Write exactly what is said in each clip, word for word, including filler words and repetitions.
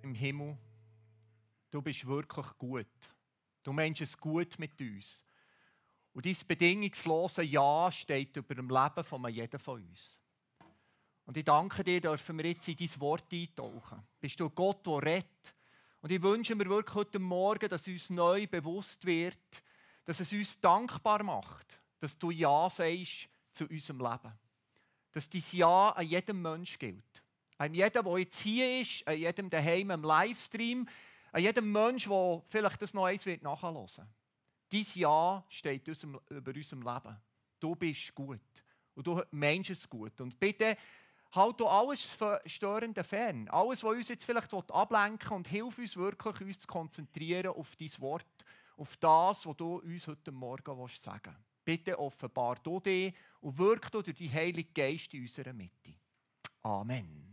im Himmel, du bist wirklich gut. Du meinst es gut mit uns. Und dein bedingungslose Ja steht über dem Leben von jedem von uns. Und ich danke dir, dürfen wir jetzt in dein Wort eintauchen. Bist du Gott, der redet? Und ich wünsche mir wirklich heute Morgen, dass uns neu bewusst wird, dass es uns dankbar macht, dass du Ja sagst zu unserem Leben. Dass dein Ja an jedem Menschen gilt. An jedem, der jetzt hier ist, an jedem daheim im Livestream, an jedem Menschen, der vielleicht das noch eins nachhören wird. Dein Ja steht über unserem Leben. Du bist gut. Und du meinst es gut. Und bitte halt du alles Störende fern. Alles, was uns jetzt vielleicht ablenken will, und hilf uns wirklich, uns zu konzentrieren auf dein Wort, auf das, was du uns heute Morgen sagen willst. Bitte offenbar du dich und wirk du durch die Heilige Geist in unserer Mitte. Amen.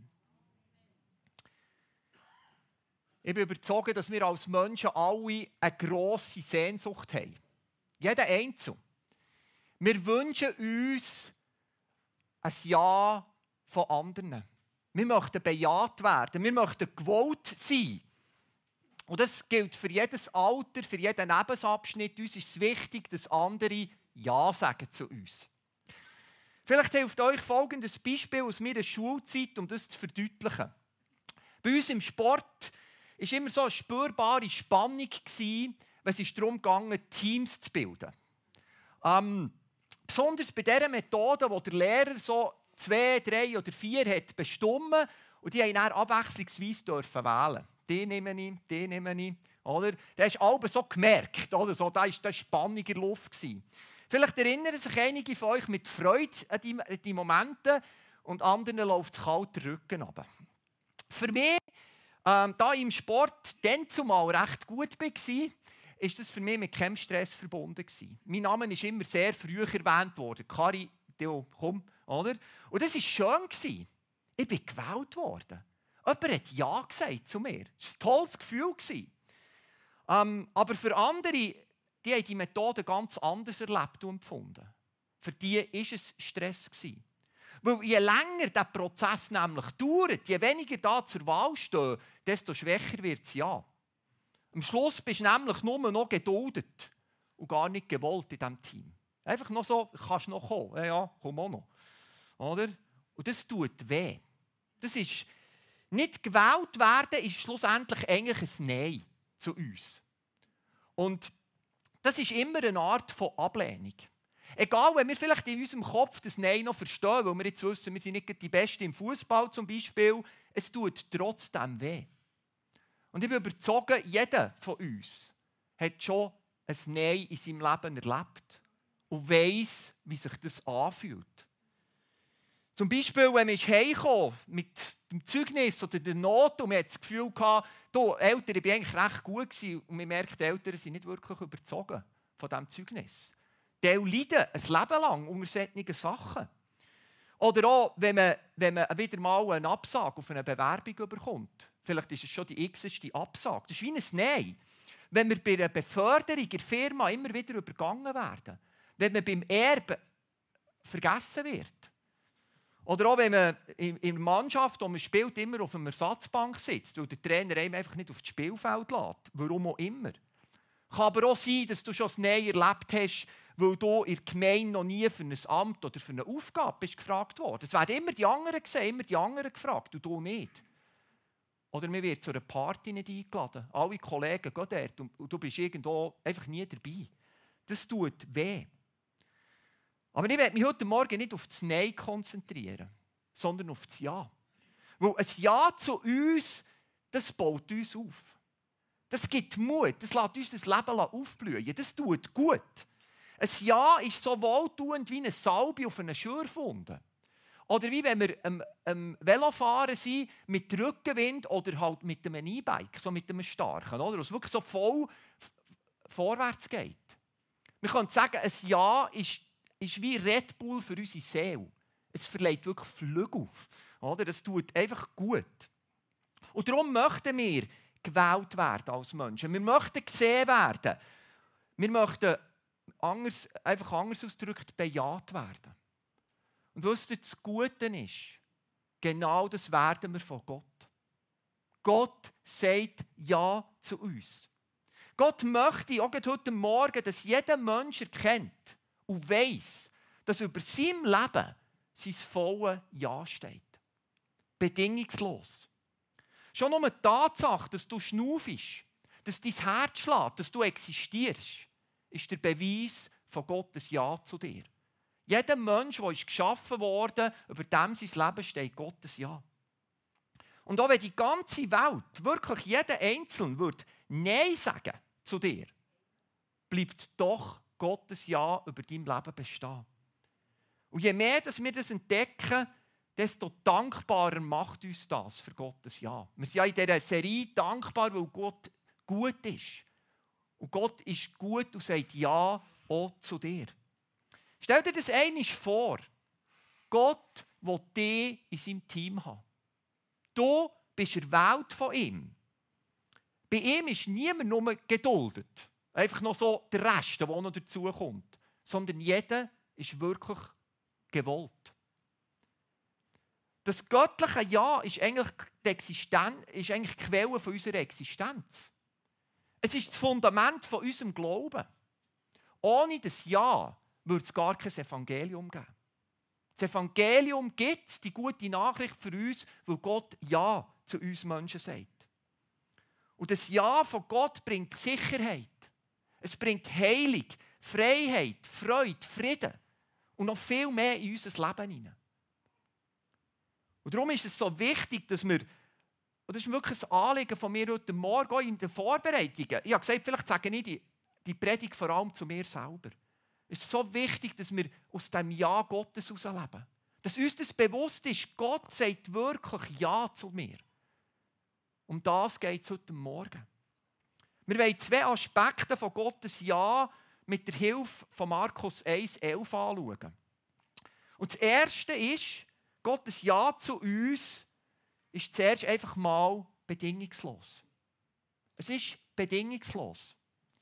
Ich bin überzeugt, dass wir als Menschen alle eine grosse Sehnsucht haben. Jeder Einzelne. Wir wünschen uns ein Ja von anderen. Wir möchten bejaht werden. Wir möchten gewollt sein. Und das gilt für jedes Alter, für jeden Lebensabschnitt. Uns ist es wichtig, dass andere Ja sagen zu uns. Vielleicht hilft euch folgendes Beispiel aus meiner Schulzeit, um das zu verdeutlichen. Bei uns im Sport war immer so eine spürbare Spannung, wenn es darum ging, Teams zu bilden. Ähm, besonders bei dieser Methode, wo der Lehrer so zwei, drei oder vier hat bestimmt und die haben dann abwechslungsweise dürfen wählen. Die nehme ich, die nehme ich. Oder? Da hast du alles so gemerkt. Oder? So, da war Spannung in der Luft. Vielleicht erinnern sich einige von euch mit Freude an die, an die Momente und anderen läuft es kalt den Rücken runter. Für mich, ähm, da ich im Sport dann zumal recht gut war, ist das für mich mit keinem Stress verbunden gewesen. Mein Name ist immer sehr früh erwähnt worden. Kari, du, komm, oder? Und das war schön. Ich bin gewählt worden. Jemand hat Ja gesagt zu mir. Das war ein tolles Gefühl. Ähm, aber für andere, die haben die Methode ganz anders erlebt und empfunden. Für die war es Stress. Weil je länger der Prozess nämlich dauert, je weniger da zur Wahl stehen, desto schwächer wird es Ja. Am Schluss bist du nämlich nur noch geduldet und gar nicht gewollt in diesem Team. Einfach noch so, kannst du noch kommen. Ja, ja, komm auch noch. Oder? Und das tut weh. Das ist, nicht gewählt werden ist schlussendlich eigentlich ein Nein zu uns. Und das ist immer eine Art von Ablehnung. Egal, wenn wir vielleicht in unserem Kopf das Nein noch verstehen, weil wir jetzt wissen, wir sind nicht die Besten im Fußball zum Beispiel, es tut trotzdem weh. Und ich bin überzeugt, jeder von uns hat schon ein Nein in seinem Leben erlebt und weiss, wie sich das anfühlt. Zum Beispiel, wenn man heimkam mit dem Zeugnis oder der Not und man hat das Gefühl gehabt, du, Eltern, ich war eigentlich recht gut gewesen, und man merkt, die Eltern sind nicht wirklich überzogen von diesem Zeugnis. Die leiden ein Leben lang unter solchen Sachen. Oder auch, wenn man, wenn man wieder mal eine Absage auf eine Bewerbung bekommt. Vielleicht ist es schon die x-te Absage. Das ist wie ein Nein. Wenn wir bei einer Beförderung in der Firma immer wieder übergangen werden. Wenn man beim Erben vergessen wird. Oder auch, wenn man in der Mannschaft, wo man spielt, immer auf einer Ersatzbank sitzt, weil der Trainer einem einfach nicht auf das Spielfeld lässt. Warum auch immer. Kann aber auch sein, dass du schon das Nein erlebt hast, weil du in der Gemeinde noch nie für ein Amt oder für eine Aufgabe bist gefragt worden. Es werden immer die anderen gesehen, immer die anderen gefragt und du nicht. Oder man wird zu einer Party nicht eingeladen. Alle Kollegen gehen dort und du bist irgendwo einfach nie dabei. Das tut weh. Aber ich werde mich heute Morgen nicht auf das Nein konzentrieren, sondern auf das Ja. Weil ein Ja zu uns, das baut uns auf. Das gibt Mut, das lässt uns das Leben aufblühen. Das tut gut. Ein Ja ist so wohltuend wie eine Salbe auf einer Schürfwunde. Oder wie wenn wir am, am Velofahren sind, mit Rückenwind oder halt mit einem E-Bike, so mit einem starken, oder? Was wirklich so voll vorwärts geht. Wir können sagen, ein Ja ist, ist wie Red Bull für unsere Seele. Es verleiht wirklich Flügel. Oder? Es tut einfach gut. Und darum möchten wir gewählt werden als Menschen. Wir möchten gesehen werden. Wir möchten, anders, einfach anders ausgedrückt, bejaht werden. Und was das Gute ist, genau das werden wir von Gott. Gott sagt Ja zu uns. Gott möchte auch heute Morgen, dass jeder Mensch erkennt und weiss, dass über seinem Leben sein volles Ja steht. Bedingungslos. Schon nur die Tatsache, dass du schnaufst, dass dein Herz schlägt, dass du existierst, ist der Beweis von Gottes Ja zu dir. Jeder Mensch, der geschaffen wurde, über dem sein Leben steht Gottes Ja. Und auch wenn die ganze Welt, wirklich jeder Einzelne, würde Nein sagen zu dir, bleibt doch Gottes Ja über dein Leben bestehen. Und je mehr dass wir das entdecken, desto dankbarer macht uns das für Gottes Ja. Wir sind ja in dieser Serie dankbar, weil Gott gut ist. Und Gott ist gut und sagt Ja auch zu dir. Stell dir das einmal vor. Gott will dich in seinem Team haben. Du bist erwählt von ihm. Bei ihm ist niemand nur geduldet. Einfach noch so der Rest, der noch dazukommt. Sondern jeder ist wirklich gewollt. Das göttliche Ja ist eigentlich die Existenz, ist eigentlich die Quelle von unserer Existenz. Es ist das Fundament von unserem Glauben. Ohne das Ja würde es gar kein Evangelium geben. Das Evangelium gibt die gute Nachricht für uns, weil Gott Ja zu uns Menschen sagt. Und das Ja von Gott bringt Sicherheit. Es bringt Heilung, Freiheit, Freude, Frieden und noch viel mehr in unser Leben hinein. Und darum ist es so wichtig, dass wir, und das ist wirklich ein Anliegen von mir heute Morgen, auch in den Vorbereitungen, ich habe gesagt, vielleicht sage ich die, die Predigt vor allem zu mir selber. Es ist so wichtig, dass wir aus dem Ja Gottes herausleben. Dass uns das bewusst ist, Gott sagt wirklich Ja zu mir. Um das geht es heute Morgen. Wir wollen zwei Aspekte von Gottes Ja mit der Hilfe von Markus eins elf anschauen. Und das Erste ist, Gottes Ja zu uns ist zuerst einfach mal bedingungslos. Es ist bedingungslos.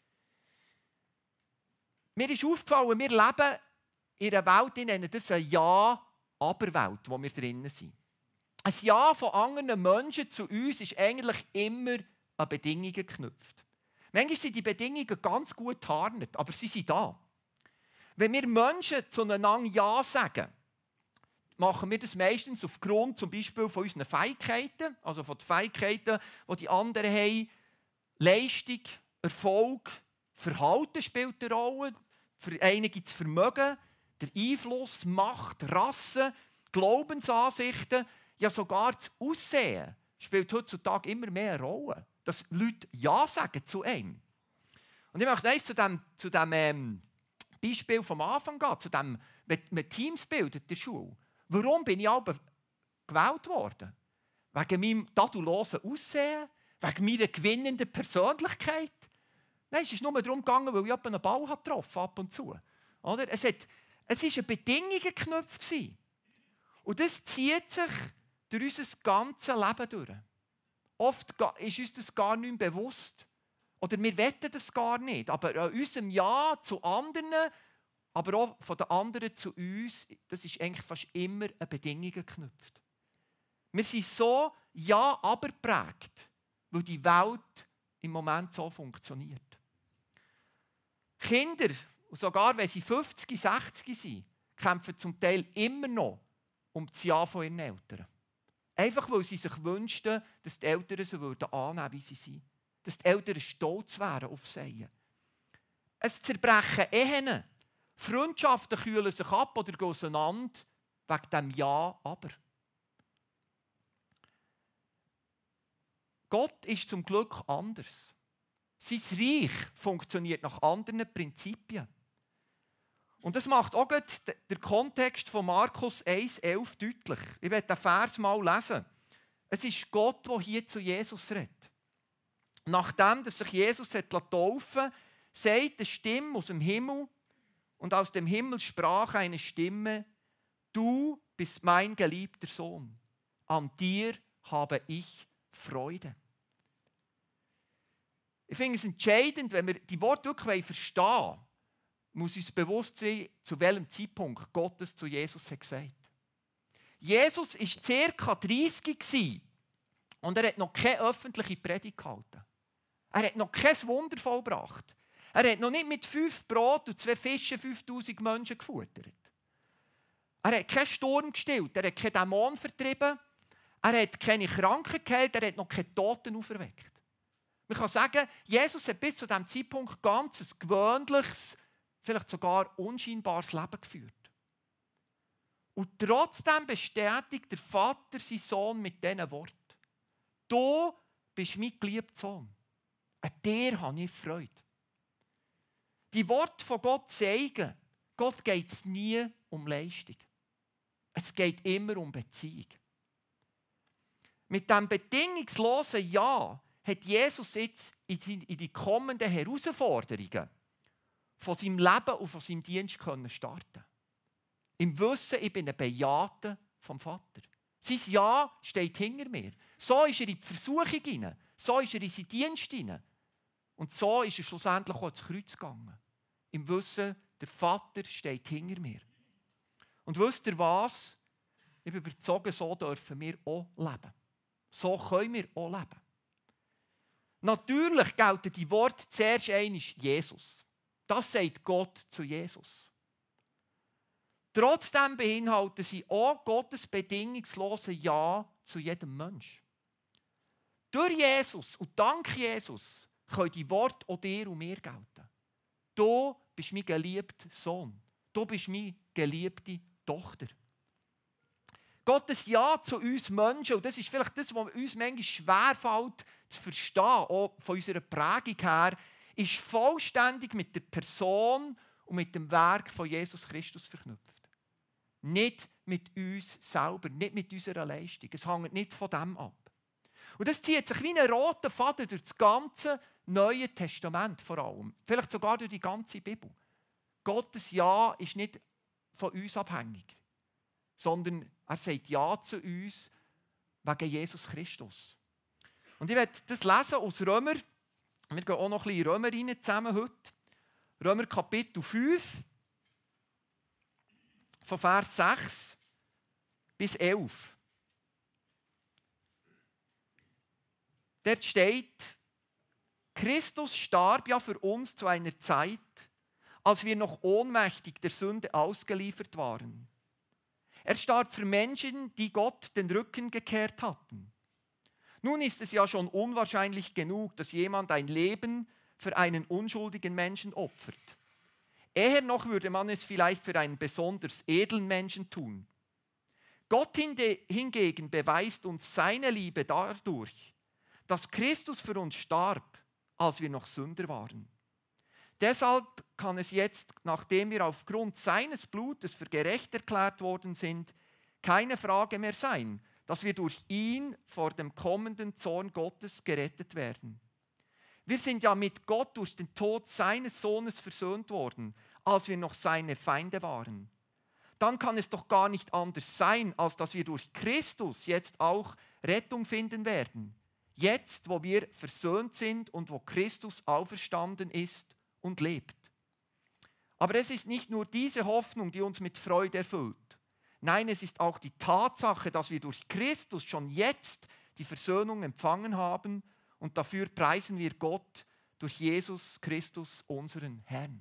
Mir ist aufgefallen, wir leben in einer Welt, die nennen das eine Ja-Aber-Welt, wo wir drinnen sind. Ein Ja von anderen Menschen zu uns ist eigentlich immer an Bedingungen geknüpft. Manchmal sind die Bedingungen ganz gut getarnt, aber sie sind da. Wenn wir Menschen zueinander Ja sagen, machen wir das meistens aufgrund zum Beispiel von unseren Fähigkeiten, also von den Fähigkeiten, die die anderen haben. Leistung, Erfolg, Verhalten spielt eine Rolle. Für einige gibt es Vermögen, der Einfluss, Macht, Rasse, Glaubensansichten, ja sogar das Aussehen spielt heutzutage immer mehr eine Rolle. Dass Leute Ja sagen zu einem. Und ich möchte eins zu dem, zu dem ähm, Beispiel vom Anfang gehen, zu dem, wenn man Teams bildet in der Schule. Warum bin ich aber gewählt worden? Wegen meinem tadellosen Aussehen? Wegen meiner gewinnenden Persönlichkeit? Nein, es ist nur darum gegangen, weil ich einen Ball getroffen habe, ab und zu. Oder? Es war eine Bedingung geknüpft. Und das zieht sich durch unser ganzes Leben durch. Oft ist uns das gar nicht mehr bewusst. Oder wir wollen das gar nicht. Aber an unserem Ja zu anderen, aber auch von den anderen zu uns, das ist eigentlich fast immer eine Bedingung geknüpft. Wir sind so Ja-Aber geprägt, weil die Welt im Moment so funktioniert. Kinder, sogar wenn sie fünfzig, sechzig sind, kämpfen zum Teil immer noch um das Ja von ihren Eltern. Einfach weil sie sich wünschten, dass die Eltern sie annehmen würden, wie sie sind. Dass die Eltern stolz wären auf sie. Es zerbrechen Ehen. Freundschaften kühlen sich ab oder gehen auseinander wegen dem Ja, aber. Gott ist zum Glück anders. Sein Reich funktioniert nach anderen Prinzipien. Und das macht auch der Kontext von Markus eins elf deutlich. Ich werde den Vers mal lesen. Es ist Gott, der hier zu Jesus redet. Nachdem dass sich Jesus taufen liess, sagt eine Stimme aus dem Himmel, und aus dem Himmel sprach eine Stimme: Du bist mein geliebter Sohn, an dir habe ich Freude. Ich finde es entscheidend, wenn wir die Worte wirklich verstehen wollen, muss uns bewusst sein, zu welchem Zeitpunkt Gott es zu Jesus hat gesagt. Jesus war ca. dreißig, Und er hat noch keine öffentliche Predigt gehalten. Er hat noch kein Wunder vollbracht. Er hat noch nicht mit fünf Brot und zwei Fischen fünftausend Menschen gefuttert. Er hat keinen Sturm gestillt, er hat keinen Dämon vertrieben, er hat keine Kranken geheilt, er hat noch keine Toten auferweckt. Man kann sagen, Jesus hat bis zu diesem Zeitpunkt ganz ein gewöhnliches, vielleicht sogar unscheinbares Leben geführt. Und trotzdem bestätigt der Vater seinen Sohn mit diesen Worten. Du bist mein geliebter Sohn. An dir habe ich Freude. Die Worte von Gott zeigen, Gott geht es nie um Leistung. Es geht immer um Beziehung. Mit diesem bedingungslosen Ja hat Jesus jetzt in die kommenden Herausforderungen von seinem Leben und von seinem Dienst starten. Im Wissen, ich bin ein Bejahter vom Vater. Sein Ja steht hinter mir. So ist er in die Versuchung hinein. So ist er in seinen Dienst hinein. Und so ist er schlussendlich auch ins Kreuz gegangen. Im Wissen, der Vater steht hinter mir. Und wisst ihr was? Ich bin überzeugt, so dürfen wir auch leben. So können wir auch leben. Natürlich gelten die Worte zuerst einmal Jesus. Das sagt Gott zu Jesus. Trotzdem beinhalten sie auch Gottes bedingungslose Ja zu jedem Menschen. Durch Jesus und dank Jesus können die Worte auch dir und mir gelten. Du bist mein geliebter Sohn. Du bist meine geliebte Tochter. Gottes Ja zu uns Menschen, und das ist vielleicht das, was uns manchmal schwerfällt zu verstehen, auch von unserer Prägung her, ist vollständig mit der Person und mit dem Werk von Jesus Christus verknüpft. Nicht mit uns selber, nicht mit unserer Leistung. Es hängt nicht von dem ab. Und das zieht sich wie ein roter Faden durch das ganze Neue Testament vor allem. Vielleicht sogar durch die ganze Bibel. Gottes Ja ist nicht von uns abhängig, sondern er sagt Ja zu uns wegen Jesus Christus. Und ich werde das lesen aus Römer. Wir gehen auch noch ein bisschen in Römer rein zusammen heute. Römer Kapitel fünf, von Vers sechs bis elf. Dort steht, Christus starb ja für uns zu einer Zeit, als wir noch ohnmächtig der Sünde ausgeliefert waren. Er starb für Menschen, die Gott den Rücken gekehrt hatten. Nun ist es ja schon unwahrscheinlich genug, dass jemand ein Leben für einen unschuldigen Menschen opfert. Eher noch würde man es vielleicht für einen besonders edlen Menschen tun. Gott hingegen beweist uns seine Liebe dadurch, dass Christus für uns starb, als wir noch Sünder waren. Deshalb kann es jetzt, nachdem wir aufgrund seines Blutes für gerecht erklärt worden sind, keine Frage mehr sein, dass wir durch ihn vor dem kommenden Zorn Gottes gerettet werden. Wir sind ja mit Gott durch den Tod seines Sohnes versöhnt worden, als wir noch seine Feinde waren. Dann kann es doch gar nicht anders sein, als dass wir durch Christus jetzt auch Rettung finden werden. Jetzt, wo wir versöhnt sind und wo Christus auferstanden ist und lebt. Aber es ist nicht nur diese Hoffnung, die uns mit Freude erfüllt. Nein, es ist auch die Tatsache, dass wir durch Christus schon jetzt die Versöhnung empfangen haben und dafür preisen wir Gott durch Jesus Christus, unseren Herrn.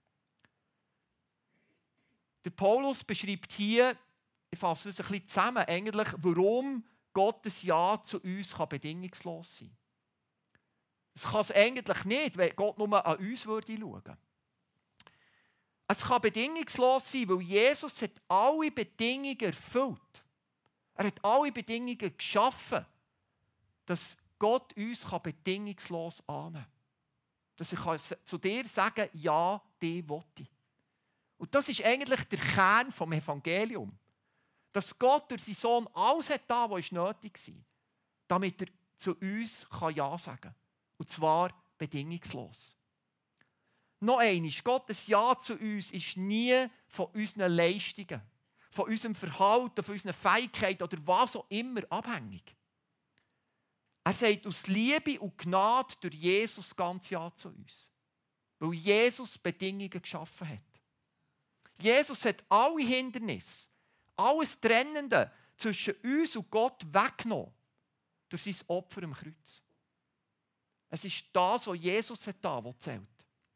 Der Paulus beschreibt hier, ich fasse es ein bisschen zusammen, eigentlich, warum Gottes Ja zu uns kann bedingungslos sein. Es kann es eigentlich nicht, wenn Gott nur an uns würde schauen. Es kann bedingungslos sein, weil Jesus hat alle Bedingungen erfüllt. Er hat alle Bedingungen geschaffen, dass Gott uns kann bedingungslos annehmen kann. Dass er zu dir sagen kann, ja, die will ich. Und das ist eigentlich der Kern des Evangeliums. Dass Gott durch seinen Sohn alles hat da, was nötig war, damit er zu uns Ja sagen kann. Und zwar bedingungslos. Noch einmal, Gottes Ja zu uns ist nie von unseren Leistungen, von unserem Verhalten, von unseren Fähigkeiten oder was auch immer abhängig. Er sagt aus Liebe und Gnade durch Jesus ganz Ja zu uns. Weil Jesus Bedingungen geschaffen hat. Jesus hat alle Hindernisse, alles Trennende zwischen uns und Gott weggenommen. durch sein Opfer am Kreuz. Es ist das, was Jesus hat da, was zählt.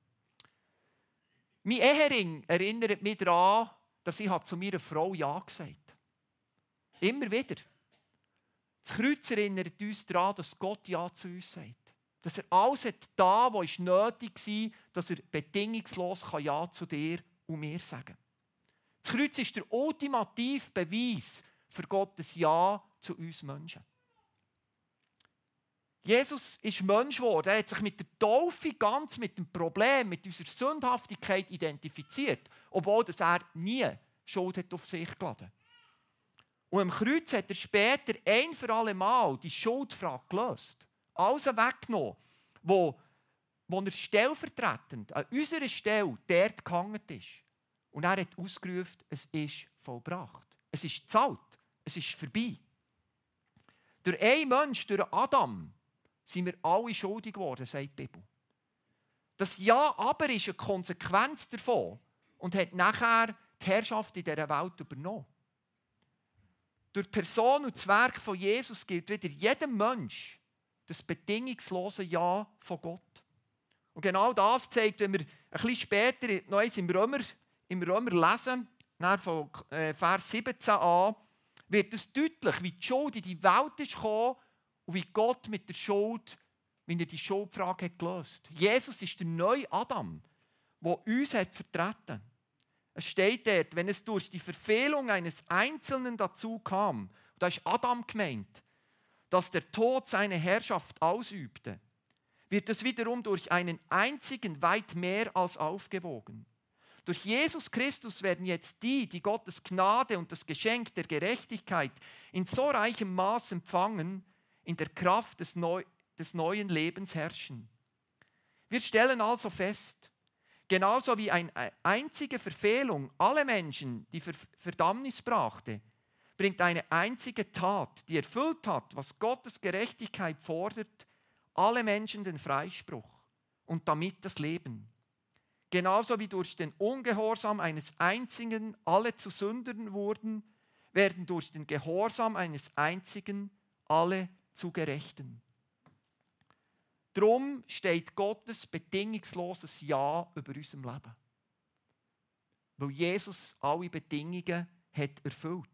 Mein Ehering erinnert mich daran, dass ich zu meiner Frau Ja gesagt habe. Immer wieder. Das Kreuz erinnert uns daran, dass Gott Ja zu uns sagt. Dass er alles hat da, was nötig war, dass er bedingungslos Ja zu dir und mir sagen kann. Das Kreuz ist der ultimative Beweis für Gottes Ja zu uns Menschen. Jesus ist Mensch geworden. Er hat sich mit der Taufe ganz mit dem Problem, mit unserer Sündhaftigkeit identifiziert, obwohl dass er nie Schuld hat auf sich geladen. Und am Kreuz hat er später ein für alle Mal die Schuldfrage gelöst. Alles weggenommen, wo, wo er stellvertretend an unserer Stelle dort gehangen ist. Und er hat ausgerufen, es ist vollbracht. Es ist gezahlt. Es ist vorbei. Durch einen Mensch, durch Adam, sind wir alle schuldig geworden, sagt die Bibel. Das Ja aber ist eine Konsequenz davon und hat nachher die Herrschaft in dieser Welt übernommen. Durch die Person und das Werk von Jesus gilt wieder jedem Mensch das bedingungslose Ja von Gott. Und genau das zeigt, wenn wir ein bisschen später noch eins im Römer, im Römer lesen, von Vers siebzehn an, wird es deutlich, wie die Schuld in die Welt ist gekommen und wie Gott mit der Schuld, wie er die Schuldfrage hat gelöst. Jesus ist der neue Adam, der uns hat vertreten hat. Es steht dort, wenn es durch die Verfehlung eines Einzelnen dazu kam, und da ist Adam gemeint, dass der Tod seine Herrschaft ausübte, wird es wiederum durch einen einzigen weit mehr als aufgewogen. Durch Jesus Christus werden jetzt die, die Gottes Gnade und das Geschenk der Gerechtigkeit in so reichem Maß empfangen, in der Kraft des, Neu- des neuen Lebens herrschen. Wir stellen also fest, genauso wie eine einzige Verfehlung alle Menschen die Ver- Verdammnis brachte, bringt eine einzige Tat, die erfüllt hat, was Gottes Gerechtigkeit fordert, alle Menschen den Freispruch und damit das Leben. Genauso wie durch den Ungehorsam eines einzigen alle zu Sündern wurden, werden durch den Gehorsam eines einzigen alle zu Gerechten. Darum steht Gottes bedingungsloses Ja über unserem Leben. Weil Jesus alle Bedingungen hat erfüllt.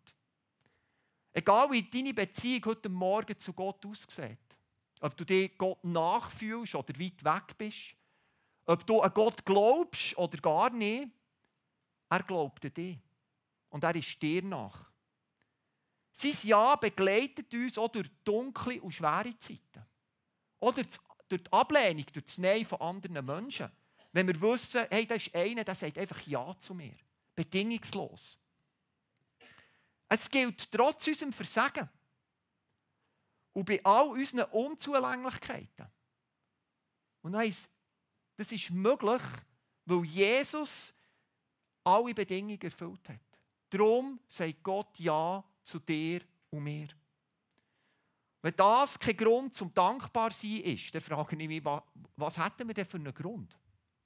Egal wie deine Beziehung heute Morgen zu Gott aussieht, ob du dir Gott nachfühlst oder weit weg bist, ob du an Gott glaubst oder gar nicht, er glaubt an dich. Und er ist dir nach. Sein Ja begleitet uns auch durch dunkle und schwere Zeiten. Oder durch die Ablehnung, durch das Nein von anderen Menschen. Wenn wir wissen, hey, da ist einer, der sagt einfach Ja zu mir. Bedingungslos. Es gilt trotz unserem Versagen und bei all unseren Unzulänglichkeiten. Und eins, das ist möglich, weil Jesus alle Bedingungen erfüllt hat. Darum sagt Gott Ja zu dir und mir. Wenn das kein Grund zum Dankbarsein ist, dann frage ich mich, was hätten wir denn für einen Grund?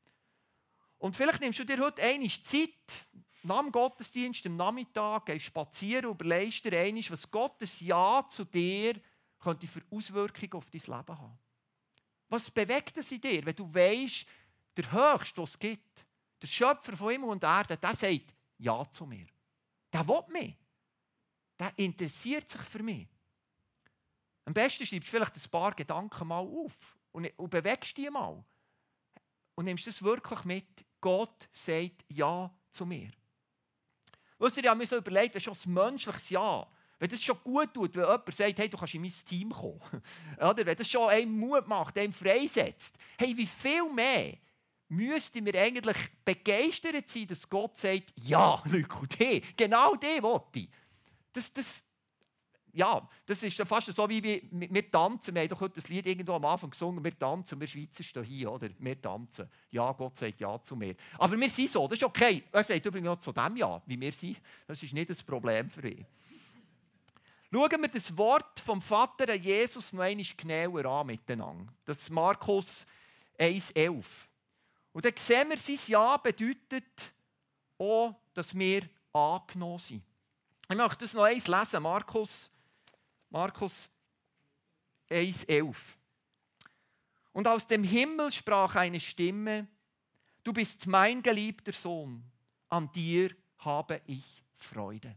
Und vielleicht nimmst du dir heute einmal Zeit, nach dem Gottesdienst am Nachmittag, gehst spazieren und überlegst dir einmal, was Gottes Ja zu dir könnte für Auswirkungen auf dein Leben haben. Was bewegt es in dir, wenn du weisst, der Höchste, was es gibt, der Schöpfer von Himmel und Erde, der sagt Ja zu mir. Der will mich. Der interessiert sich für mich. Am besten schreibst du vielleicht ein paar Gedanken mal auf und, und bewegst die mal. Und nimmst das wirklich mit. Gott sagt Ja zu mir. Wisst ihr, ich habe mir so überlegt, das ist schon ein menschliches Ja. Wenn das schon gut tut, wenn jemand sagt, hey, du kannst in mein Team kommen. Oder wenn das schon einem Mut macht, einem freisetzt. Hey, wie viel mehr müssten wir eigentlich begeistert sein, dass Gott sagt, ja, Leute, die, genau die will ich. Das, das, ja, das ist fast so, wie wir, wir tanzen. Wir haben doch heute das Lied irgendwo am Anfang gesungen, wir tanzen, wir Schweizer stehen hier, oder? Wir tanzen. Ja, Gott sagt Ja zu mir. Aber wir sind so, das ist okay. Er sagt übrigens auch zu dem Ja, wie wir sind. Das ist nicht das Problem für ihn. Schauen wir das Wort vom Vater an Jesus noch einmal genauer an miteinander. Das ist Markus eins elf. Und dann sehen wir, sein Ja bedeutet auch, dass wir angenommen sind. Ich möchte das noch eins lesen. Markus, Markus eins elf. Und aus dem Himmel sprach eine Stimme: Du bist mein geliebter Sohn, an dir habe ich Freude.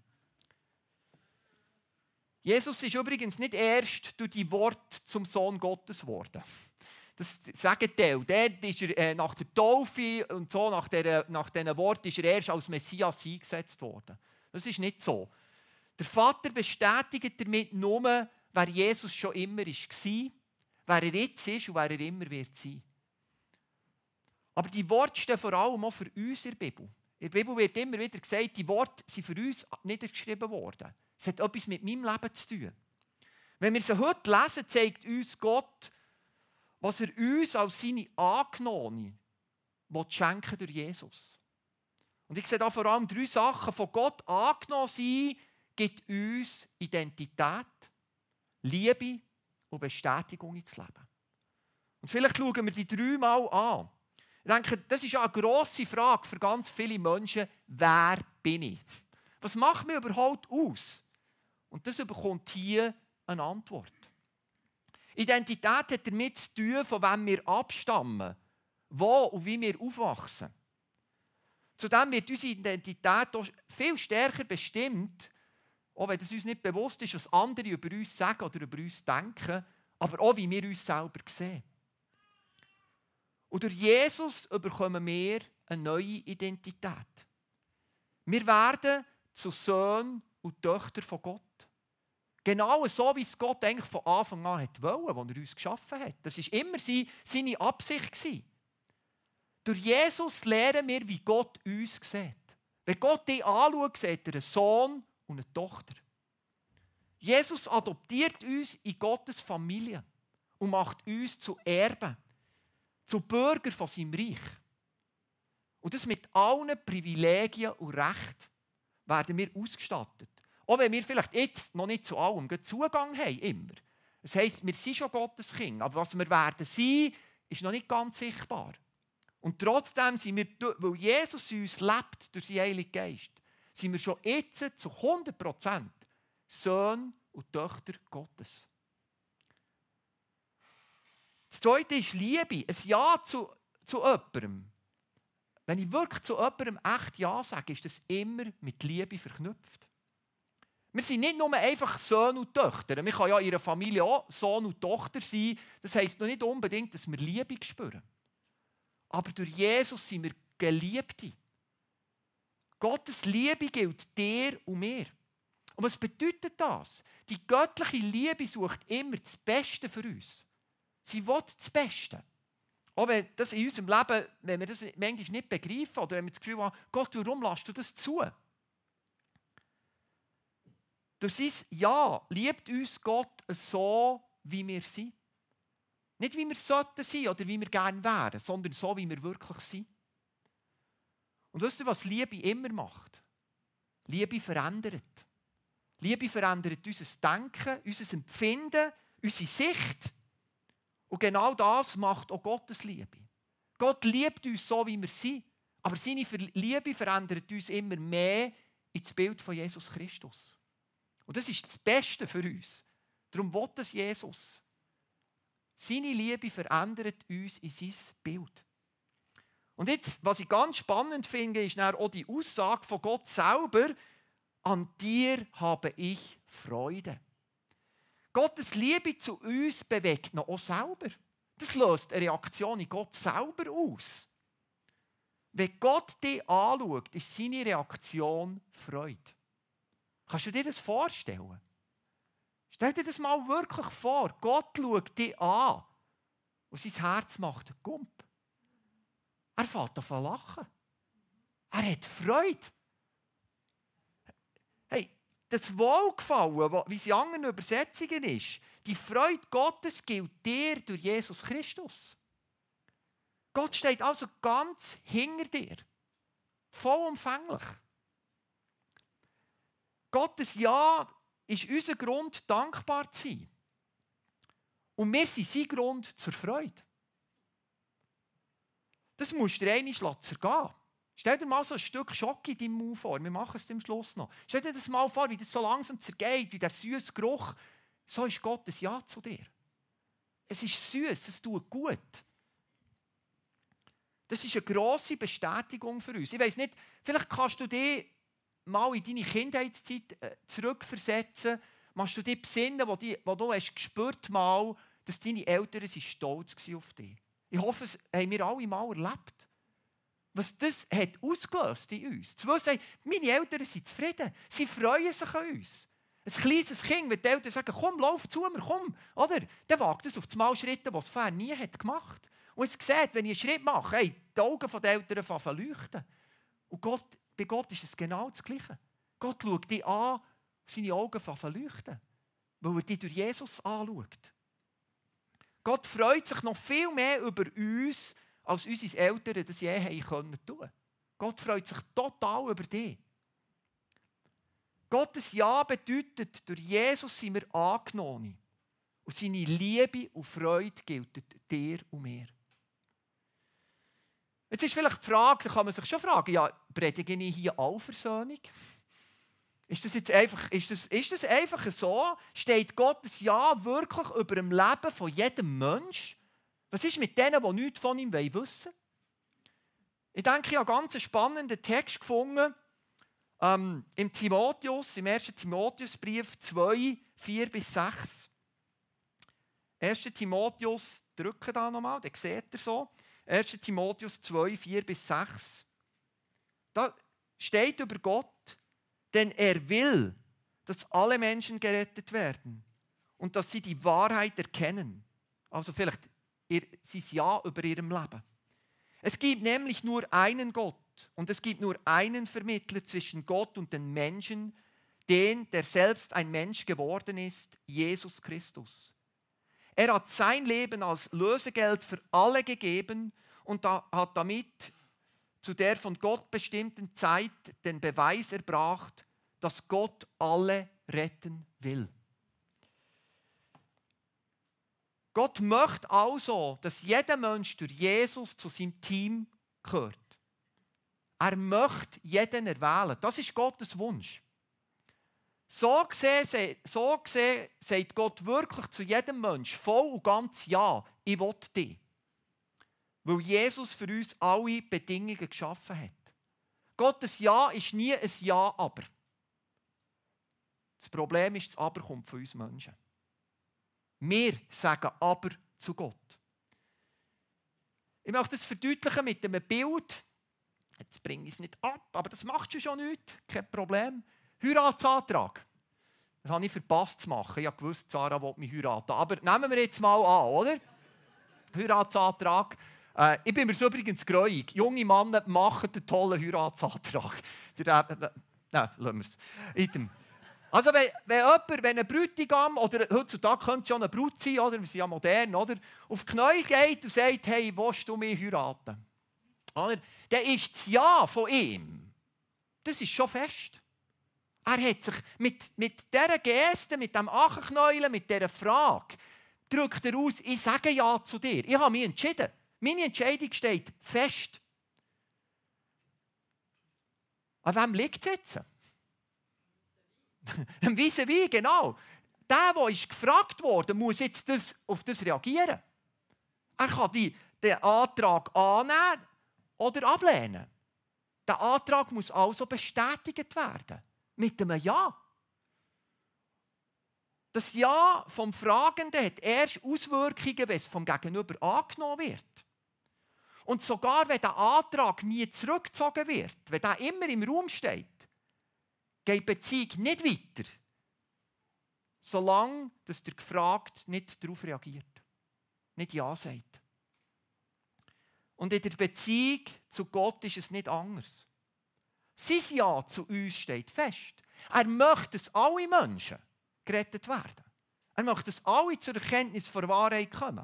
Jesus ist übrigens nicht erst durch die Worte zum Sohn Gottes geworden. Das sagen die. Dort ist er äh, nach der Taufe und so, nach, der, nach diesen Worten, ist er erst als Messias eingesetzt worden. Das ist nicht so. Der Vater bestätigt damit nur, wer Jesus schon immer war, wer er jetzt ist und wer er immer wird sein. Aber die Worte stehen vor allem auch für uns in der Bibel. In der Bibel wird immer wieder gesagt, die Worte sind für uns niedergeschrieben worden. Es hat etwas mit meinem Leben zu tun. Wenn wir sie heute lesen, zeigt uns Gott, was er uns als seine Angenommene schenken durch Jesus. Und ich sehe da vor allem drei Sachen. Von Gott angenommen sein, gibt uns Identität, Liebe und Bestätigung ins Leben. Und vielleicht schauen wir die drei mal an. Ich denke, das ist ja eine grosse Frage für ganz viele Menschen. Wer bin ich? Was macht mich überhaupt aus? Und das bekommt hier eine Antwort. Identität hat damit zu tun, von wem wir abstammen, wo und wie wir aufwachsen. Zudem wird unsere Identität auch viel stärker bestimmt, auch wenn es uns nicht bewusst ist, was andere über uns sagen oder über uns denken, aber auch, wie wir uns selber sehen. Und durch Jesus bekommen wir eine neue Identität. Wir werden zu Söhnen und Töchtern von Gott. Genau so, wie es Gott eigentlich von Anfang an wollte, als er uns geschaffen hat. Das war immer seine Absicht. Durch Jesus lernen wir, wie Gott uns sieht. Wenn Gott dich anschaut, sieht er einen Sohn und eine Tochter. Jesus adoptiert uns in Gottes Familie und macht uns zu Erben, zu Bürgern von seinem Reich. Und das mit allen Privilegien und Rechten werden wir ausgestattet. Auch wenn wir vielleicht jetzt noch nicht zu allem Zugang haben, immer. Das heisst, wir sind schon Gottes Kinder, aber was wir werden sein, ist noch nicht ganz sichtbar. Und trotzdem sind wir, weil Jesus in uns lebt durch seinen Heiligen Geist, sind wir schon jetzt zu hundert Prozent Söhne und Töchter Gottes. Das Zweite ist Liebe, ein Ja zu, zu jemandem. Wenn ich wirklich zu jemandem echt Ja sage, ist das immer mit Liebe verknüpft. Wir sind nicht nur einfach Söhne und Töchter. Wir können ja in einer Familie auch Sohn und Tochter sein. Das heisst noch nicht unbedingt, dass wir Liebe spüren. Aber durch Jesus sind wir Geliebte. Gottes Liebe gilt dir und mir. Und was bedeutet das? Die göttliche Liebe sucht immer das Beste für uns. Sie will das Beste. Auch wenn das in unserem Leben, wenn wir das manchmal nicht begreifen oder wenn wir das Gefühl haben, Gott, warum lässt du das zu? Durch sein Ja liebt uns Gott so, wie wir sind. Nicht wie wir sollten sein oder wie wir gerne wären, sondern so, wie wir wirklich sind. Und wisst ihr, was Liebe immer macht? Liebe verändert. Liebe verändert unser Denken, unser Empfinden, unsere Sicht. Und genau das macht auch Gottes Liebe. Gott liebt uns so, wie wir sind. Aber seine Liebe verändert uns immer mehr ins Bild von Jesus Christus. Und das ist das Beste für uns. Darum will es Jesus. Seine Liebe verändert uns in sein Bild. Und jetzt, was ich ganz spannend finde, ist auch die Aussage von Gott selber: An dir habe ich Freude. Gottes Liebe zu uns bewegt ihn auch selber. Das löst eine Reaktion in Gott selber aus. Wenn Gott dich anschaut, ist seine Reaktion Freude. Kannst du dir das vorstellen? Stell dir das mal wirklich vor. Gott schaut dich an und sein Herz macht Gump. Er fängt an zu lachen. Er hat Freude. Hey, das Wohlgefallen, wie es in anderen Übersetzungen ist, die Freude Gottes gilt dir durch Jesus Christus. Gott steht also ganz hinter dir. Vollumfänglich. Gottes Ja ist unser Grund, dankbar zu sein. Und wir sind sein Grund zur Freude. Das musst du dir einmal zergehen. Stell dir mal so ein Stück Schoki in deinem Mund vor. Wir machen es am Schluss noch. Stell dir das mal vor, wie das so langsam zergeht, wie der süße Geruch. So ist Gottes Ja zu dir. es ist süß, es tut gut. Das ist eine grosse Bestätigung für uns. Ich weiss nicht, vielleicht kannst du dich mal in deine Kindheitszeit zurückversetzen, kannst du dich besinnen, wo, die, wo du hast gespürt mal, dass deine Eltern stolz waren auf dich. Ich hoffe, es haben wir alle mal erlebt. Was das hat ausgelöst in uns. Zu wissen, meine Eltern sind zufrieden. Sie freuen sich an uns. Ein kleines Kind, wenn die Eltern sagen, komm, lauf zu mir, komm. Oder? Dann wagt es auf das Mal Schritte, die es vorher nie hat gemacht hat. Und es sieht, wenn ich einen Schritt mache, hey, die Augen der Eltern fangen leuchten. Und Gott, bei Gott ist es genau das Gleiche. Gott schaut dich an, seine Augen fangen leuchten. Weil er dich durch Jesus anschaut. Gott freut sich noch viel mehr über uns, als unsere Eltern das je haben können tun. Gott freut sich total über dich. Gottes Ja bedeutet, durch Jesus sind wir angenommen. Und seine Liebe und Freude gilt dir und mir. Jetzt ist vielleicht die Frage, da kann man sich schon fragen, ja, predige ich hier Allversöhnung? Ist das jetzt einfach, ist das, ist das einfach so? Steht Gottes Ja wirklich über dem Leben von jedem Mensch? Was ist mit denen, die nichts von ihm wissen wollen? Ich denke, ich habe einen ganz spannenden Text gefunden ähm, im Timotheus, im ersten Timotheusbrief zwei, vier bis sechs. erster Timotheus, drücke da nochmal, den seht ihr so. erster Timotheus zwei, vier bis sechs. Da steht über Gott, denn er will, dass alle Menschen gerettet werden und dass sie die Wahrheit erkennen. Also vielleicht ihr, sein Ja über ihrem Leben. Es gibt nämlich nur einen Gott und es gibt nur einen Vermittler zwischen Gott und den Menschen, den, der selbst ein Mensch geworden ist, Jesus Christus. Er hat sein Leben als Lösegeld für alle gegeben und hat damit zu der von Gott bestimmten Zeit den Beweis erbracht, dass Gott alle retten will. Gott möchte also, dass jeder Mensch durch Jesus zu seinem Team gehört. Er möchte jeden erwählen. Das ist Gottes Wunsch. So gesehen, so gesehen sagt Gott wirklich zu jedem Mensch voll und ganz Ja, ich will dich. Weil Jesus für uns alle Bedingungen geschaffen hat. Gottes Ja ist nie ein Ja, aber. Das Problem ist, das Aber kommt von uns Menschen. Wir sagen Aber zu Gott. Ich möchte es verdeutlichen mit einem Bild. Jetzt bringe ich es nicht ab, aber das macht schon nichts. Kein Problem. Heiratsantrag. Das habe ich verpasst zu machen. Ich wusste, Sarah will mich heiraten. Aber nehmen wir jetzt mal an, oder? Heiratsantrag. Äh, ich bin mir so übrigens gräuig. Junge Männer machen einen tollen Heiratsantrag. Nein, lassen wir es. Also wenn, wenn jemand, wenn ein Bräutigam, oder heutzutage könnte es ja eine Brut sein, oder, wir sind ja modern, oder, auf die Knie geht und sagt, hey, willst du mich heiraten? Oder, dann ist das Ja von ihm, das ist schon fest. Er hat sich mit, mit dieser Geste, mit dem Achenknäulen, mit dieser Frage, drückt er aus, ich sage Ja zu dir. Ich habe mich entschieden. Meine Entscheidung steht fest. An wem liegt es jetzt? Ein Vis-à-vis, genau. Der, der ist gefragt wurde, muss jetzt das, auf das reagieren. Er kann die, den Antrag annehmen oder ablehnen. Der Antrag muss also bestätigt werden. Mit einem Ja. Das Ja vom Fragenden hat erst Auswirkungen, wenn es vom Gegenüber angenommen wird. Und sogar wenn der Antrag nie zurückgezogen wird, wenn der immer im Raum steht, geht die Beziehung nicht weiter, solange dass der Gefragte nicht darauf reagiert, nicht Ja sagt. Und in der Beziehung zu Gott ist es nicht anders. Sein Ja zu uns steht fest. Er möchte, dass alle Menschen gerettet werden. Er möchte, dass alle zur Erkenntnis der Wahrheit kommen.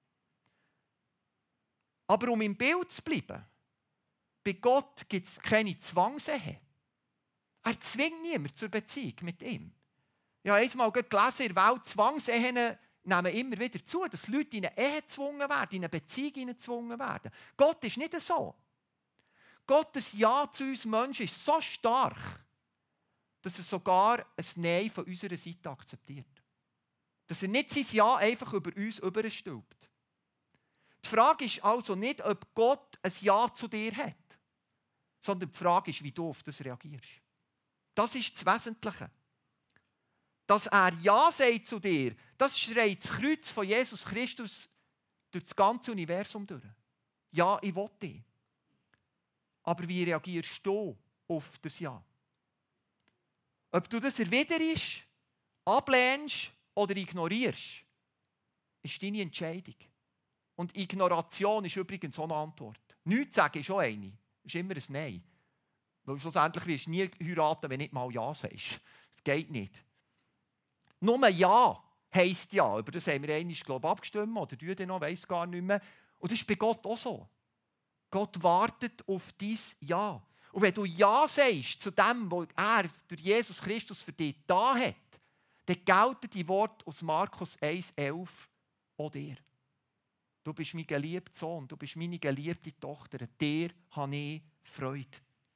Aber um im Bild zu bleiben, bei Gott gibt es keine Zwangsehe. Er zwingt niemanden zur Beziehung mit ihm. Ich habe einmal gelesen, in der Welt, Zwangsehen nehmen immer wieder zu, dass Leute in eine Ehe gezwungen werden, in eine Beziehung gezwungen werden. Gott ist nicht so. Gottes Ja zu uns Menschen ist so stark, dass er sogar ein Nein von unserer Seite akzeptiert. Dass er nicht sein Ja einfach über uns überstülpt. Die Frage ist also nicht, ob Gott ein Ja zu dir hat, sondern die Frage ist, wie du auf das reagierst. Das ist das Wesentliche. Dass er Ja sagt zu dir, das schreit das Kreuz von Jesus Christus durch das ganze Universum durch. Ja, ich will dich. Aber wie reagierst du auf das Ja? Ob du das erwiderst, ablehnst oder ignorierst, ist deine Entscheidung. Und Ignoration ist übrigens auch eine Antwort. Nichts sagen ist auch eine. Das ist immer ein Nein. Weil schlussendlich wirst du nie heiraten, wenn du nicht mal Ja sagst. Das geht nicht. Nur Ja heisst Ja. Über das haben wir einmal, glaube ich, abgestimmt. Oder du den noch, weiss gar nicht mehr. Und das ist bei Gott auch so. Gott wartet auf dein Ja. Und wenn du Ja sagst zu dem, was er durch Jesus Christus für dich da hat, dann gelten die Worte aus Markus eins elf auch dir. Du bist mein geliebter Sohn, du bist meine geliebte Tochter, an dir habe ich Freude.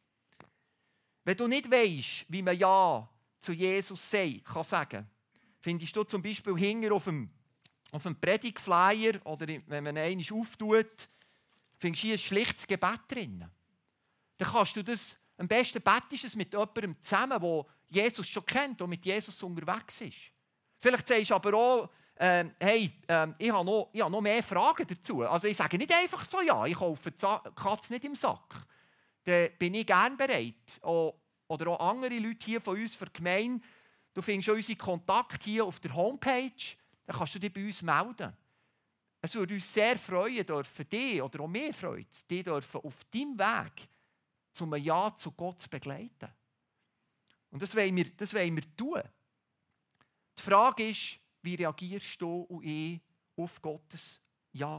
Wenn du nicht weisst, wie man Ja zu Jesus sei, kann sagen, findest du zum Beispiel hinten auf dem, auf dem Predigtflyer oder wenn man ihn einmal auftut, findest du hier ein schlichtes Gebet drin. Dann kannst du das, am besten betest du es mit jemandem zusammen, der Jesus schon kennt und mit Jesus unterwegs ist. Vielleicht sagst du aber auch, ähm, hey, ähm, ich habe noch, ich habe noch mehr Fragen dazu. Also ich sage nicht einfach so ja, ich kaufe die Katze nicht im Sack. Dann bin ich gerne bereit. Oder auch andere Leute hier von uns, für die Gemeinde, du findest schon unsere Kontakte hier auf der Homepage, dann kannst du dich bei uns melden. Es würde uns sehr freuen, dürfen dich oder auch mehr freut, dich dürfen auf deinem Weg zum Ja zu Gott zu begleiten. Und das wollen wir, das wollen wir tun. Die Frage ist, wie reagierst du und ich auf Gottes Ja?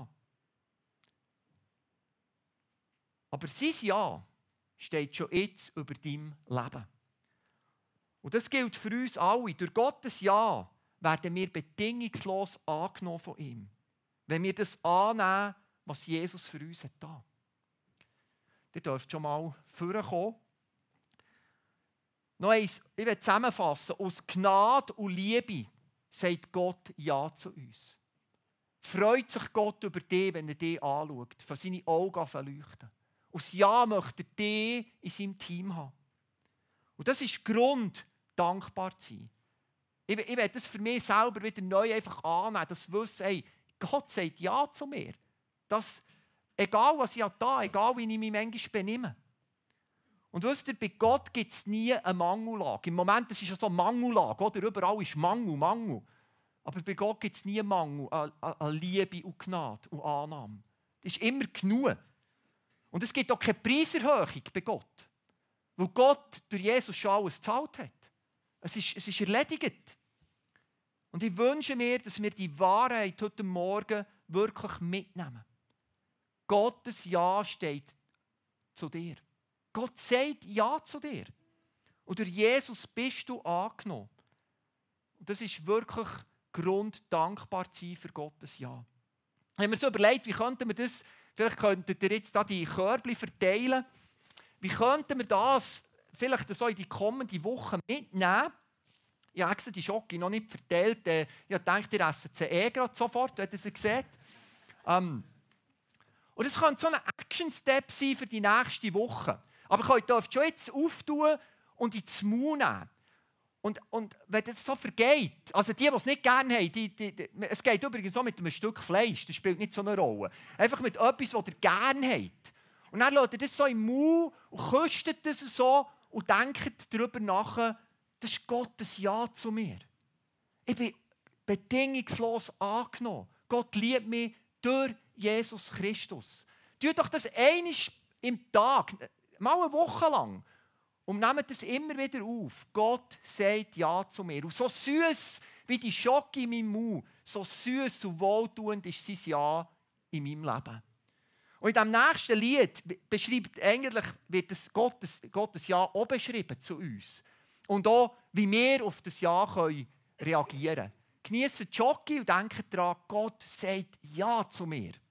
Aber sein Ja steht schon jetzt über deinem Leben. Und das gilt für uns alle. Durch Gottes Ja werden wir bedingungslos angenommen von ihm. Wenn wir das annehmen, was Jesus für uns hat da. Ihr dürft schon mal vorkommen. Noch eins, ich will zusammenfassen. Aus Gnade und Liebe sagt Gott Ja zu uns. Freut sich Gott über dich, wenn er dich anschaut, von seinen Augen leuchten. Aus Ja möchte er dich in seinem Team haben. Und das ist Grund, dankbar zu sein. Ich, ich will das für mich selber wieder neu einfach annehmen, das Wissen, hey, Gott sagt Ja zu mir. Das, egal was ich da, egal wie ich mich manchmal benehme. Und wisst ihr, bei Gott gibt es nie eine Mangellage. Im Moment das ist ja so eine Mangellage, oder? Überall ist Mangel, Mangel. Aber bei Gott gibt es nie einen Mangel an, an Liebe und Gnade und Annahme. Das ist immer genug. Und es gibt auch keine Preiserhöhung bei Gott. Weil Gott durch Jesus schon alles gezahlt hat. Es ist, es ist erledigt. Und ich wünsche mir, dass wir die Wahrheit heute Morgen wirklich mitnehmen. Gottes Ja steht zu dir. Gott sagt Ja zu dir. Und durch Jesus bist du angenommen. Und das ist wirklich Grund, dankbar zu sein für Gottes Ja. Ich habe mir so überlegt, wie könnten wir das, vielleicht könntet ihr jetzt da die Körbchen verteilen, wie könnten wir das vielleicht so in die kommende Woche mitnehmen? Ich habe extra die Schocke noch nicht verteilt. Ich dachte, ihr esst sie eh gerade sofort, wenn ihr sie seht. Ähm, und es könnte so ein Action-Step sein für die nächste Woche. Aber ihr dürft schon jetzt auftun und ins Maul nehmen. Und, und wenn das so vergeht, also die, die es nicht gerne haben, die, die, die, es geht übrigens so mit einem Stück Fleisch, das spielt nicht so eine Rolle. Einfach mit etwas, was ihr gerne habt. Und dann lasst ihr das so im Maul und köstet das so und denkt darüber nach, das ist Gottes Ja zu mir. Ich bin bedingungslos angenommen. Gott liebt mich durch Jesus Christus. Tut doch das einmal im Tag, mal eine Woche lang. Und nehmt das immer wieder auf. Gott sagt Ja zu mir. Und so süß wie die Schocke in meinem Mund, so süß und wohltuend ist sein Ja in meinem Leben. Und in diesem nächsten Lied beschreibt eigentlich, wird das Gottes, Gottes Ja auch beschrieben zu uns. Und auch, wie wir auf das Ja können reagieren können. Genießt die Schocke und denkt daran, Gott sagt Ja zu mir.